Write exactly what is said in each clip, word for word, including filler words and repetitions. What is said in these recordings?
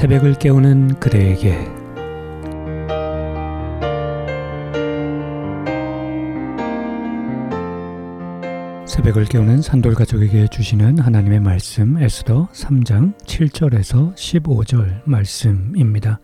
새벽을 깨우는 그대에게 새벽을 깨우는 산돌가족에게 주시는 하나님의 말씀 에스더 삼 장 칠 절에서 십오 절 말씀입니다.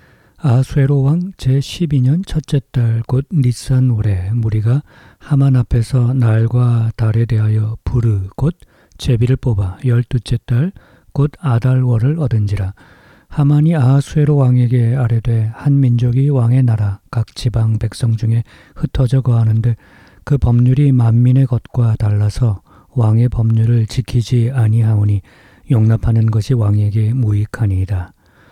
아수에로 왕 제십이 년 첫째 달 곧 니산월에 무리가 하만 앞에서 날과 달에 대하여 부르 곧 제비를 뽑아 열두째 달 곧 아달월을 얻은지라. 하만이 아수에로 왕에게 아뢰되 한 민족이 왕의 나라 각 지방 백성 중에 흩어져 거하는데 그 법률이 만민의 것과 달라서 왕의 법률을 지키지 아니하오니 용납하는 것이 왕에게 무익하니이다.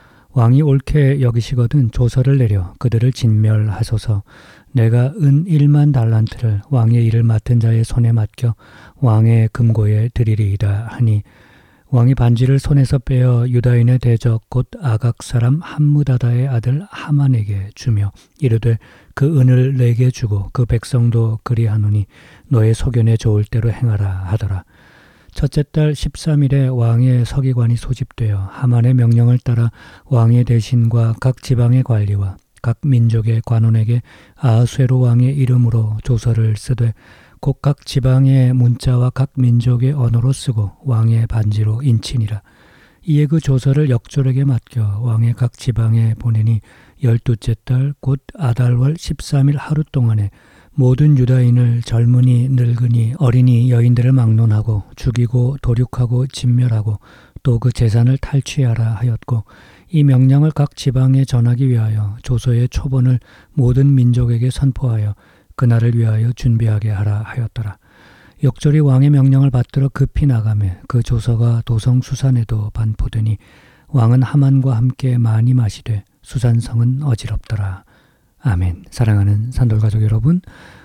왕이 옳게 여기시거든 조서를 내려 그들을 진멸하소서. 내가 은 일만 달란트를 왕의 일을 맡은 자의 손에 맡겨 왕의 금고에 드리리이다 하니 왕이 반지를 손에서 빼어 유다인의 대적 곧 아각 사람 함무다다의 아들 하만에게 주며 이르되 그 은을 내게 주고 그 백성도 그리하노니 너의 소견에 좋을 대로 행하라 하더라. 첫째 달 십삼 일에 왕의 서기관이 소집되어 하만의 명령을 따라 왕의 대신과 각 지방의 관리와 각 민족의 관원에게 아수에로 왕의 이름으로 조서를 쓰되 곧 각 지방의 문자와 각 민족의 언어로 쓰고 왕의 반지로 인치니라. 이에 그 조서를 역졸에게 맡겨 왕의 각 지방에 보내니 열두째 달 곧 아달월 십삼 일 하루 동안에 모든 유다인을 젊은이 늙은이 어린이 여인들을 막론하고 죽이고 도륙하고 진멸하고 또 그 재산을 탈취하라 하였고 이 명령을 각 지방에 전하기 위하여 조서의 초본을 모든 민족에게 선포하여 그날을 위하여 준비하게 하라 하였더라. 역졸이 왕의 명령을 받들어 급히 나가매 그 조서가 도성 수산에도 반포되니 왕은 하만과 함께 많이 마시되 수산성은 어지럽더라. 아멘. 사랑하는 산돌가족 여러분,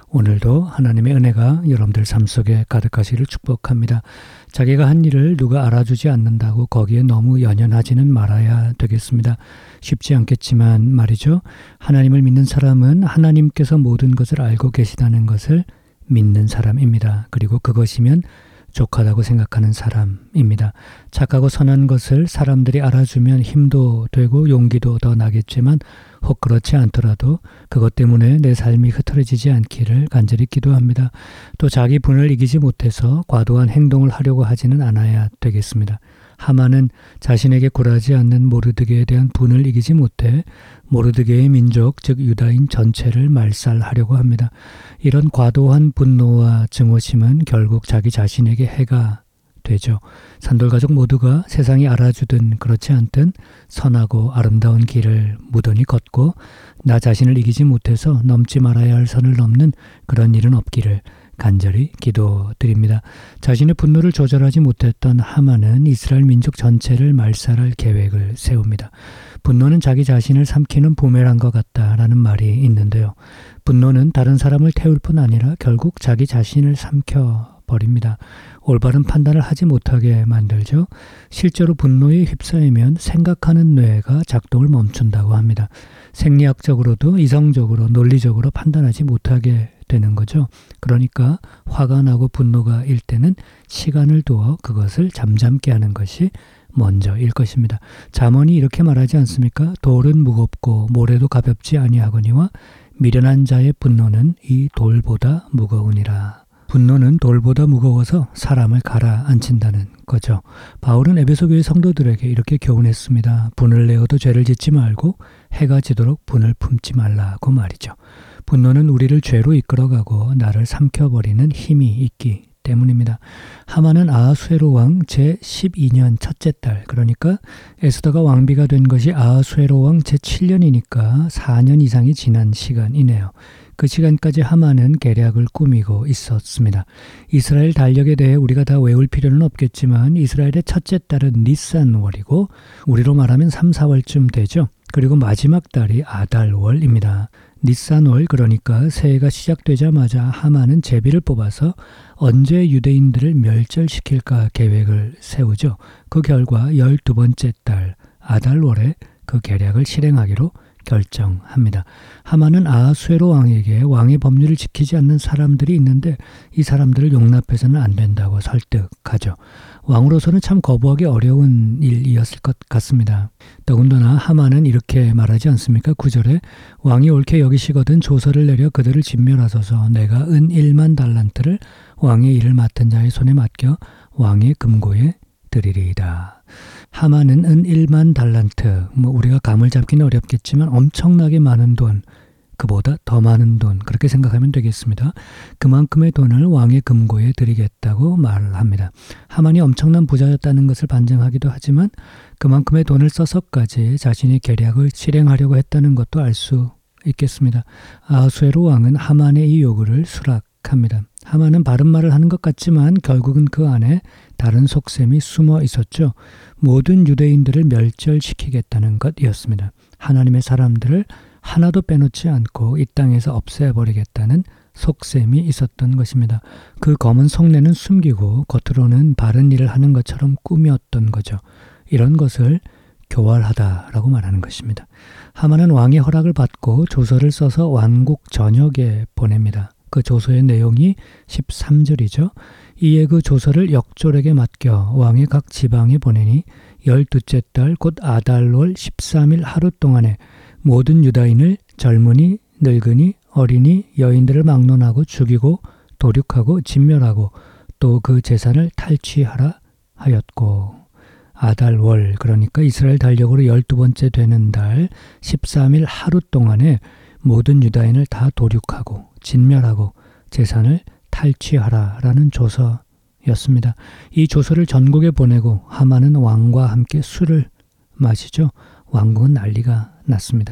오늘도 하나님의 은혜가 여러분들 삶 속에 가득하시기를 축복합니다. 자기가 한 일을 누가 알아주지 않는다고 거기에 너무 연연하지는 말아야 되겠습니다. 쉽지 않겠지만 말이죠. 하나님을 믿는 사람은 하나님께서 모든 것을 알고 계시다는 것을 믿는 사람입니다. 그리고 그것이면 족하다고 생각하는 사람입니다. 착하고 선한 것을 사람들이 알아주면 힘도 되고 용기도 더 나겠지만 혹 그렇지 않더라도 그것 때문에 내 삶이 흐트러지지 않기를 간절히 기도합니다. 또 자기 분을 이기지 못해서 과도한 행동을 하려고 하지는 않아야 되겠습니다. 하만은 자신에게 굴하지 않는 모르드게에 대한 분을 이기지 못해 모르드게의 민족 즉 유다인 전체를 말살하려고 합니다. 이런 과도한 분노와 증오심은 결국 자기 자신에게 해가 되죠. 산돌가족 모두가 세상이 알아주든 그렇지 않든 선하고 아름다운 길을 무던히 걷고 나 자신을 이기지 못해서 넘지 말아야 할 선을 넘는 그런 일은 없기를 간절히 기도드립니다. 자신의 분노를 조절하지 못했던 하만은 이스라엘 민족 전체를 말살할 계획을 세웁니다. 분노는 자기 자신을 삼키는 부메랑과 같다라는 말이 있는데요. 분노는 다른 사람을 태울 뿐 아니라 결국 자기 자신을 삼켜 버립니다. 올바른 판단을 하지 못하게 만들죠. 실제로 분노에 휩싸이면 생각하는 뇌가 작동을 멈춘다고 합니다. 생리학적으로도 이성적으로 논리적으로 판단하지 못하게 되는 거죠. 그러니까 화가 나고 분노가 일 때는 시간을 두어 그것을 잠잠게 하는 것이 먼저일 것입니다. 잠언이 이렇게 말하지 않습니까? 돌은 무겁고 모래도 가볍지 아니하거니와 미련한 자의 분노는 이 돌보다 무거우니라. 분노는 돌보다 무거워서 사람을 가라앉힌다는 거죠. 바울은 에베소 교회 성도들에게 이렇게 교훈했습니다. 분을 내어도 죄를 짓지 말고 해가 지도록 분을 품지 말라고 말이죠. 분노는 우리를 죄로 이끌어가고 나를 삼켜버리는 힘이 있기 때문입니다. 하만은 아수에로 왕 제십이 년 첫째 달, 그러니까 에스더가 왕비가 된 것이 아수에로 왕 제칠 년이니까 사 년 이상이 지난 시간이네요. 그 시간까지 하만은 계략을 꾸미고 있었습니다. 이스라엘 달력에 대해 우리가 다 외울 필요는 없겠지만 이스라엘의 첫째 달은 니산월이고 우리로 말하면 삼, 사월쯤 되죠. 그리고 마지막 달이 아달월입니다. 니산월, 그러니까 새해가 시작되자마자 하만은 제비를 뽑아서 언제 유대인들을 멸절시킬까 계획을 세우죠. 그 결과 열두 번째 달 아달월에 그 계략을 실행하기로 결정합니다. 하만은 아하수에로 왕에게 왕의 법률을 지키지 않는 사람들이 있는데 이 사람들을 용납해서는 안 된다고 설득하죠. 왕으로서는 참 거부하기 어려운 일이었을 것 같습니다. 더군다나 하만은 이렇게 말하지 않습니까? 구 절에 왕이 옳게 여기시거든 조서를 내려 그들을 진멸하소서. 내가 은 일만 달란트를 왕의 일을 맡은 자의 손에 맡겨 왕의 금고에 드리리이다. 하만은 은 일만 달란트, 뭐 우리가 감을 잡기는 어렵겠지만 엄청나게 많은 돈, 그보다 더 많은 돈, 그렇게 생각하면 되겠습니다. 그만큼의 돈을 왕의 금고에 드리겠다고 말을 합니다. 하만이 엄청난 부자였다는 것을 반증하기도 하지만 그만큼의 돈을 써서까지 자신의 계략을 실행하려고 했다는 것도 알 수 있겠습니다. 아하수에로 왕은 하만의 이 요구를 수락합니다. 하만은 바른 말을 하는 것 같지만 결국은 그 안에 다른 속셈이 숨어 있었죠. 모든 유대인들을 멸절시키겠다는 것이었습니다. 하나님의 사람들을 하나도 빼놓지 않고 이 땅에서 없애버리겠다는 속셈이 있었던 것입니다. 그 검은 속내는 숨기고 겉으로는 바른 일을 하는 것처럼 꾸몄던 거죠. 이런 것을 교활하다라고 말하는 것입니다. 하만은 왕의 허락을 받고 조서를 써서 왕국 전역에 보냅니다. 그 조서의 내용이 십삼 절이죠. 이에 그 조서를 역졸에게 맡겨 왕의 각 지방에 보내니 열두째 달 곧 아달월 십삼 일 하루 동안에 모든 유다인을 젊은이, 늙은이, 어린이, 여인들을 막론하고 죽이고 도륙하고 진멸하고 또 그 재산을 탈취하라 하였고. 아달월, 그러니까 이스라엘 달력으로 열두 번째 되는 달 십삼 일 하루 동안에 모든 유다인을 다 도륙하고 진멸하고 재산을 탈취하라라는 조서였습니다. 이 조서를 전국에 보내고 하만은 왕과 함께 술을 마시죠. 왕국은 난리가 났습니다.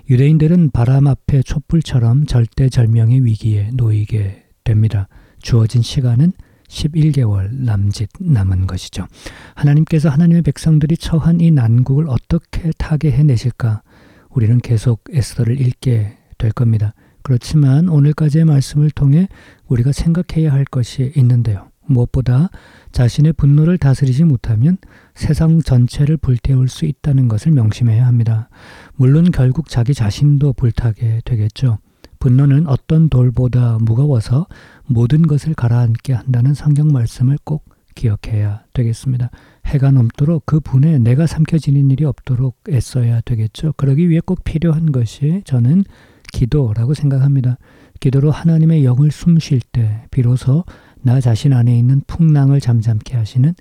유대인들은 바람 앞에 촛불처럼 절대절명의 위기에 놓이게 됩니다. 주어진 시간은 십일 개월 남짓 남은 것이죠. 하나님께서 하나님의 백성들이 처한 이 난국을 어떻게 타개해내실까? 우리는 계속 에스더를 읽게 될 겁니다. 그렇지만 오늘까지의 말씀을 통해 우리가 생각해야 할 것이 있는데요. 무엇보다 자신의 분노를 다스리지 못하면 세상 전체를 불태울 수 있다는 것을 명심해야 합니다. 물론 결국 자기 자신도 불타게 되겠죠. 분노는 어떤 돌보다 무거워서 모든 것을 가라앉게 한다는 성경 말씀을 꼭 기억해야 되겠습니다. 해가 넘도록 그 분에 내가 삼켜지는 일이 없도록 애써야 되겠죠. 그러기 위해 꼭 필요한 것이 저는 기도라고 생각합니다. 기도로 하나님의 영을 숨쉴 때 비로소 나 자신 안에 있는 풍랑을 잠잠케 하시는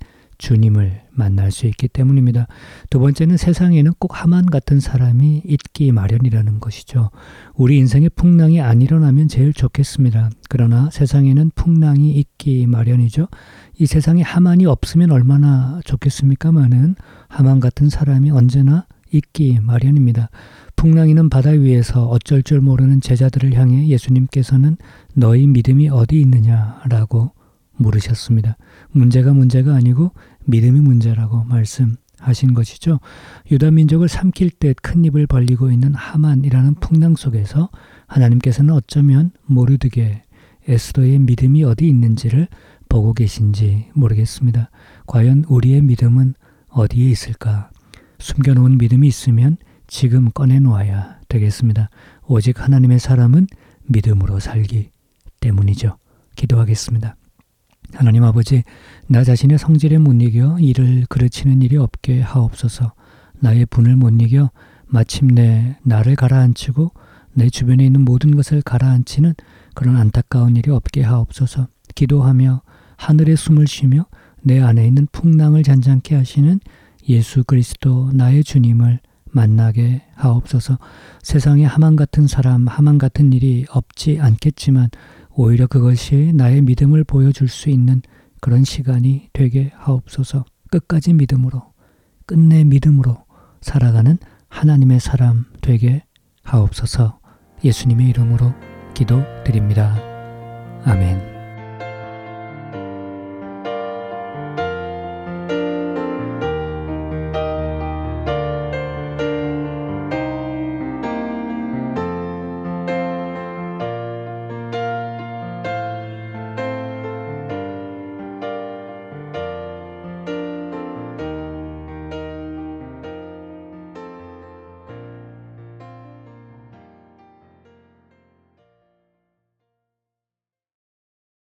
주님을 만날 수 있기 때문입니다. 두 번째는 세상에는 꼭 하만 같은 사람이 있기 마련이라는 것이죠. 우리 인생에 풍랑이 안 일어나면 제일 좋겠습니다. 그러나 세상에는 풍랑이 있기 마련이죠. 이 세상에 하만이 없으면 얼마나 좋겠습니까마는 하만 같은 사람이 언제나 있기 마련입니다. 풍랑이는 바다 위에서 어쩔 줄 모르는 제자들을 향해 예수님께서는 너희 믿음이 어디 있느냐라고 물으셨습니다. 문제가 문제가 아니고 믿음이 문제라고 말씀하신 것이죠. 유다 민족을 삼킬 듯 큰 입을 벌리고 있는 하만이라는 풍랑 속에서 하나님께서는 어쩌면 모르드게 에스더의 믿음이 어디 있는지를 보고 계신지 모르겠습니다. 과연 우리의 믿음은 어디에 있을까? 숨겨놓은 믿음이 있으면 지금 꺼내놓아야 되겠습니다. 오직 하나님의 사람은 믿음으로 살기 때문이죠. 기도하겠습니다. 하나님 아버지, 나 자신의 성질에 못 이겨 이를 그르치는 일이 없게 하옵소서. 나의 분을 못 이겨 마침내 나를 가라앉히고 내 주변에 있는 모든 것을 가라앉히는 그런 안타까운 일이 없게 하옵소서. 기도하며 하늘에 숨을 쉬며 내 안에 있는 풍랑을 잔잔케 하시는 예수 그리스도 나의 주님을 만나게 하옵소서. 세상에 하만 같은 사람, 하만 같은 일이 없지 않겠지만 오히려 그것이 나의 믿음을 보여줄 수 있는 그런 시간이 되게 하옵소서. 끝까지 믿음으로, 끝내 믿음으로 살아가는 하나님의 사람 되게 하옵소서. 예수님의 이름으로 기도드립니다. 아멘.